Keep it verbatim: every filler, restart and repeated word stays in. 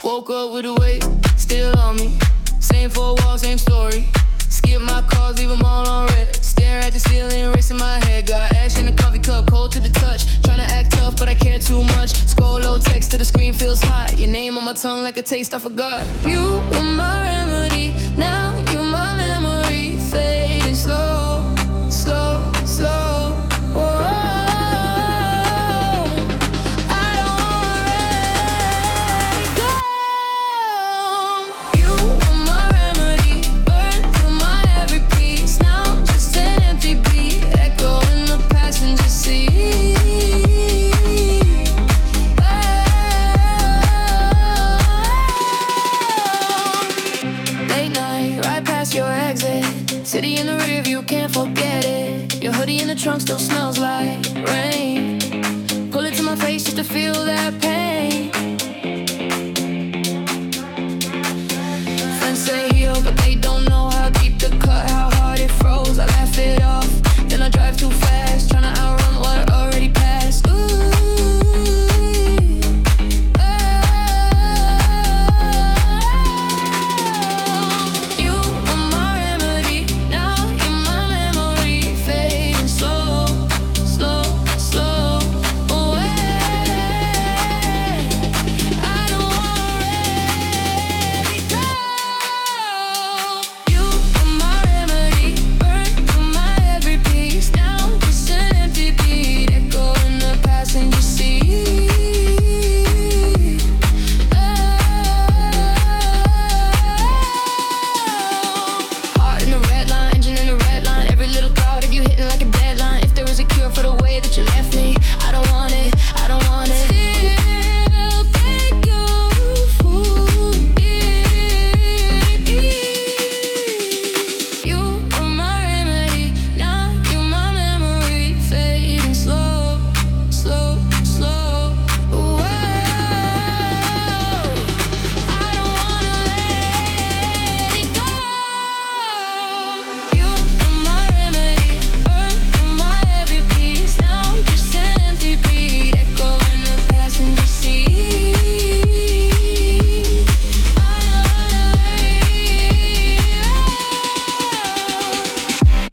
Woke up with a weight, still on me. Same four walls, same story. Skip my calls, leave them all on red. Stare at the ceiling, racing my head. Got ash in the coffee cup, cold to the touch. Tryna act tough, but I care too much. Scroll low, text to the screen feels hot. Your name on my tongue like a taste I forgot. You were my remedy, now you're my memory. Fading slow, slow, slow. Whoa. I don't wanna let go. You were my remedy, burn through my every piece. Now just an empty beat, echo in the passenger seat. Late night, right past your exit. City in the rear view, can't forget it. Your hoodie in the trunk still smells